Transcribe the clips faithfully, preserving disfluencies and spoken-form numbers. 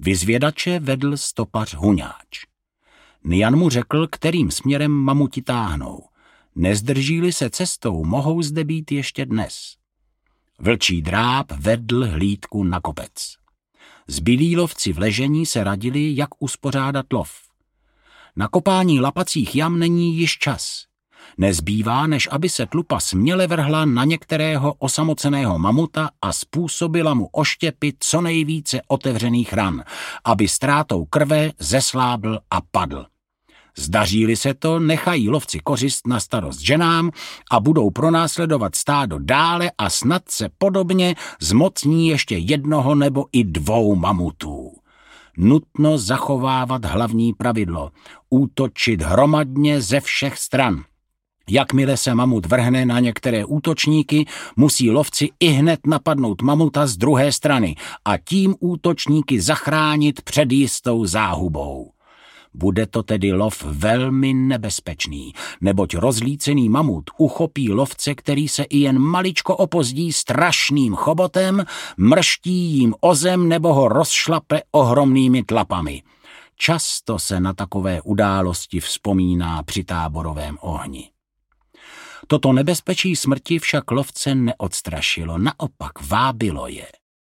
Vyzvědače vedl stopař Huňáč. Nian mu řekl, kterým směrem mamuti táhnou. Nezdrží-li se cestou, mohou zde být ještě dnes. Vlčí dráp vedl hlídku na kopec. Zbylí lovci v ležení se radili, jak uspořádat lov. Na kopání lapacích jam není již čas. Nezbývá, než aby se tlupa směle vrhla na některého osamoceného mamuta a způsobila mu oštěpit co nejvíce otevřených ran, aby ztrátou krve zeslábl a padl. Zdaří-li se to, nechají lovci kořist na starost ženám a budou pronásledovat stádo dále a snad se podobně zmocní ještě jednoho nebo i dvou mamutů. Nutno zachovávat hlavní pravidlo, útočit hromadně ze všech stran. Jakmile se mamut vrhne na některé útočníky, musí lovci ihned napadnout mamuta z druhé strany a tím útočníky zachránit před jistou záhubou. Bude to tedy lov velmi nebezpečný, neboť rozlícený mamut uchopí lovce, který se i jen maličko opozdí strašným chobotem, mrští jim o zem nebo ho rozšlape ohromnými tlapami. Často se na takové události vzpomíná při táborovém ohni. Toto nebezpečí smrti však lovce neodstrašilo, naopak vábilo je.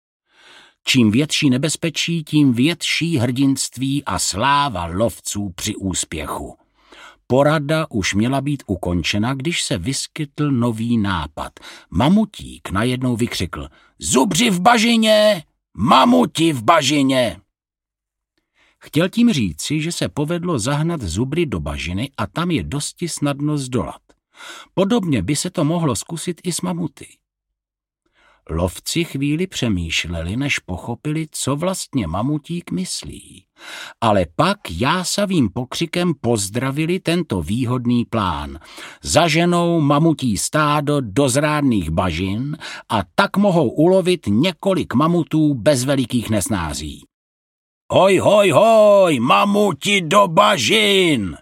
Čím větší nebezpečí, tím větší hrdinství a sláva lovců při úspěchu. Porada už měla být ukončena, když se vyskytl nový nápad. Mamutík najednou vykřikl: Zubři v bažině! Mamuti v bažině! Chtěl tím říci, že se povedlo zahnat zubry do bažiny a tam je dosti snadno zdolat. Podobně by se to mohlo zkusit i s mamuty. Lovci chvíli přemýšleli, než pochopili, co vlastně mamutík myslí. Ale pak jásavým pokřikem pozdravili tento výhodný plán. Zaženou mamutí stádo do zrádných bažin a tak mohou ulovit několik mamutů bez velikých nesnází. Hoj, hoj, hoj, mamuti do bažin!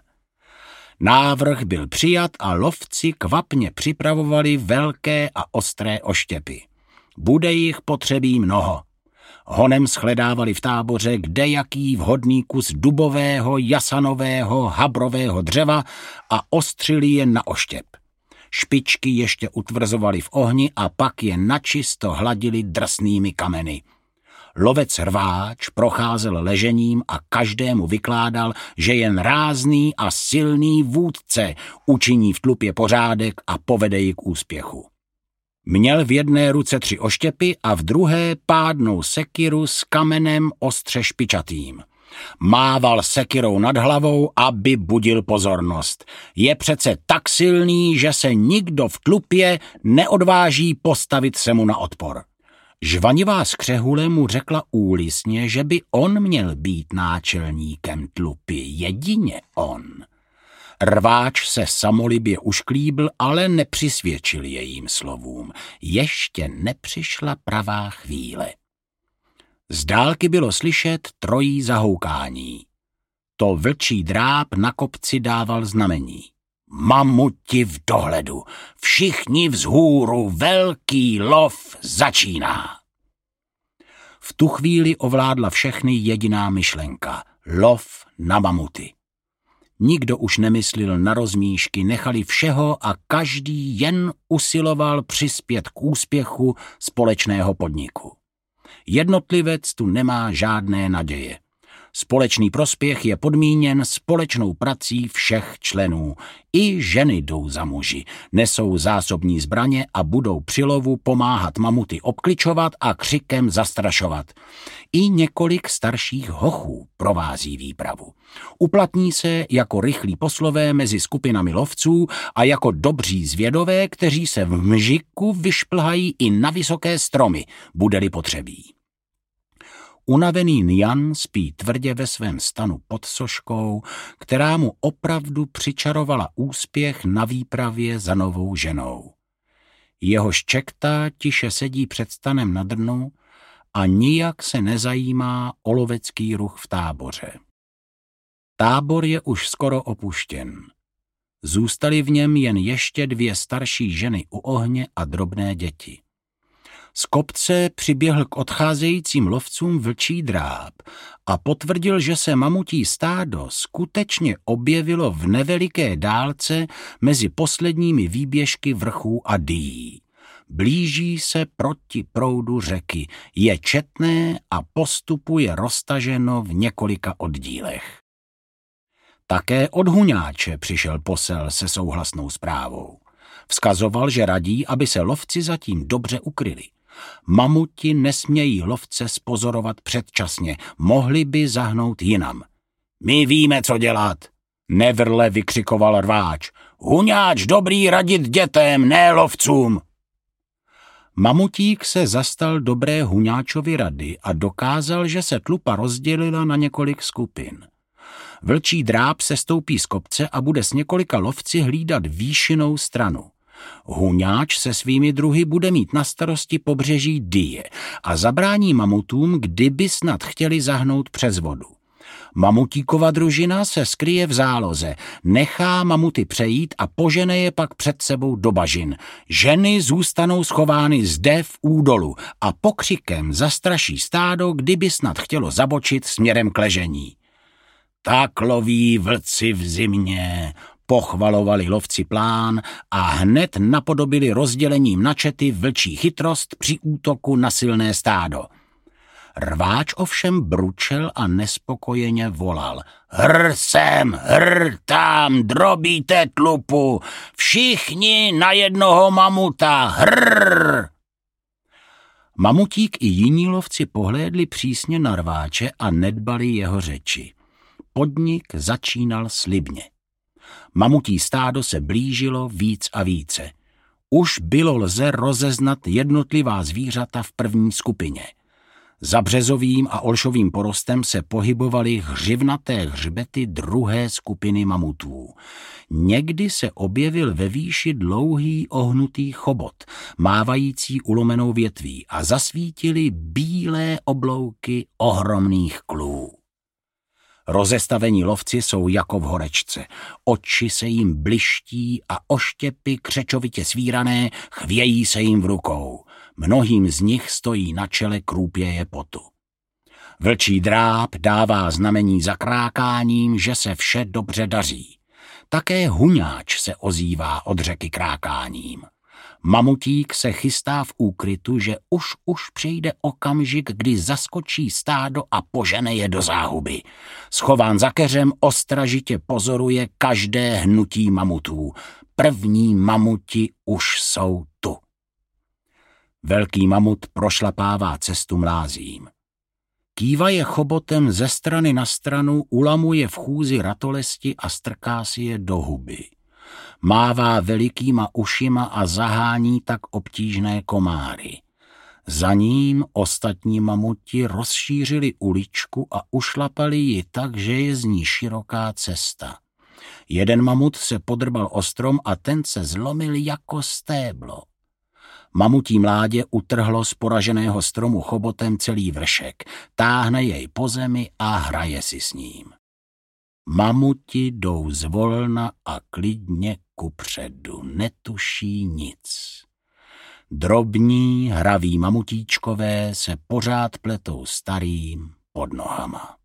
Návrh byl přijat a lovci kvapně připravovali velké a ostré oštěpy. Bude jich potřebí mnoho. Honem shledávali v táboře kdejaký vhodný kus dubového, jasanového, habrového dřeva a ostřili je na oštěp. Špičky ještě utvrzovali v ohni a pak je načisto hladili drsnými kameny. Lovec rváč procházel ležením a každému vykládal, že jen rázný a silný vůdce učiní v tlupě pořádek a povede ji k úspěchu. Měl v jedné ruce tři oštěpy a v druhé pádnou sekiru s kamenem ostře špičatým. Mával sekirou nad hlavou, aby budil pozornost. Je přece tak silný, že se nikdo v tlupě neodváží postavit se mu na odpor. Žvanivá skřehule mu řekla úlisně, že by on měl být náčelníkem tlupy, jedině on. Rváč se samolibě ušklíbl, ale nepřisvědčil jejím slovům. Ještě nepřišla pravá chvíle. Z dálky bylo slyšet trojí zahoukání. To vlčí dráp na kopci dával znamení. Mamuti v dohledu, všichni vzhůru, velký lov začíná. V tu chvíli ovládla všechny jediná myšlenka – lov na mamuty. Nikdo už nemyslel na rozmíšky, nechali všeho a každý jen usiloval přispět k úspěchu společného podniku. Jednotlivec tu nemá žádné naděje. Společný prospěch je podmíněn společnou prací všech členů. I ženy jdou za muži, nesou zásobní zbraně a budou při lovu pomáhat mamuty obkličovat a křikem zastrašovat. I několik starších hochů provází výpravu. Uplatní se jako rychlí poslové mezi skupinami lovců a jako dobří zvědové, kteří se v mžiku vyšplhají i na vysoké stromy, bude-li potřebí. Unavený Nian spí tvrdě ve svém stanu pod soškou, která mu opravdu přičarovala úspěch na výpravě za novou ženou. Jeho ščekta tiše sedí před stanem na drnu a nijak se nezajímá o lovecký ruch v táboře. Tábor je už skoro opuštěn. Zůstaly v něm jen ještě dvě starší ženy u ohně a drobné děti. Z kopce přiběhl k odcházejícím lovcům vlčí dráp a potvrdil, že se mamutí stádo skutečně objevilo v neveliké dálce mezi posledními výběžky vrchů a dyjí. Blíží se proti proudu řeky, je četné a postupuje roztaženo v několika oddílech. Také od Huňáče přišel posel se souhlasnou zprávou. Vzkazoval, že radí, aby se lovci zatím dobře ukryli. Mamuti nesmějí lovce spozorovat předčasně, mohli by zahnout jinam. My víme, co dělat, nevrle vykřikoval rváč. Huňáč dobrý radit dětem, ne lovcům. Mamutík se zastal dobré Huňáčovy rady a dokázal, že se tlupa rozdělila na několik skupin. Vlčí dráp se stoupí z kopce a bude s několika lovci hlídat výšinou stranu. Huňáč se svými druhy bude mít na starosti pobřeží dyje a zabrání mamutům, kdyby snad chtěli zahnout přes vodu. Mamutíkova družina se skryje v záloze, nechá mamuty přejít a požene je pak před sebou do bažin. Ženy zůstanou schovány zde v údolu a pokřikem zastraší stádo, kdyby snad chtělo zabočit směrem k ležení. Tak loví vlci v zimě, pochvalovali lovci plán a hned napodobili rozdělením na čety vlčí chytrost při útoku na silné stádo. Rváč ovšem bručel a nespokojeně volal. Hr sem, hr tam, drobíte tlupu, všichni na jednoho mamuta, hr! Mamutík i jiní lovci pohlédli přísně na rváče a nedbali jeho řeči. Podnik začínal slibně. Mamutí stádo se blížilo víc a více. Už bylo lze rozeznat jednotlivá zvířata v první skupině. Za březovým a olšovým porostem se pohybovaly hřivnaté hřbety druhé skupiny mamutů. Někdy se objevil ve výši dlouhý ohnutý chobot, mávající ulomenou větví a zasvítily bílé oblouky ohromných klů. Rozestavení lovci jsou jako v horečce. Oči se jim bliští a oštěpy křečovitě svírané chvějí se jim v rukou. Mnohým z nich stojí na čele krůpěje potu. Vlčí dráp dává znamení zakrákáním, že se vše dobře daří. Také Huňáč se ozývá od řeky krákáním. Mamutík se chystá v úkrytu, že už už přijde okamžik, kdy zaskočí stádo a požene je do záhuby. Schován za keřem ostražitě pozoruje každé hnutí mamutů. První mamuti už jsou tu. Velký mamut prošlapává cestu mlázím. Kývaje chobotem ze strany na stranu, ulamuje v chůzi ratolesti a strká si je do huby. Mává velikýma ušima a zahání tak obtížné komáry. Za ním ostatní mamuti rozšířili uličku a ušlapali ji tak, že je z ní široká cesta. Jeden mamut se podrbal o strom a ten se zlomil jako stéblo. Mamutí mládě utrhlo z poraženého stromu chobotem celý vršek, táhne jej po zemi a hraje si s ním. Mamuti jdou zvolna a klidně kupředu, netuší nic. Drobní, hraví mamutíčkové se pořád pletou starým pod nohama.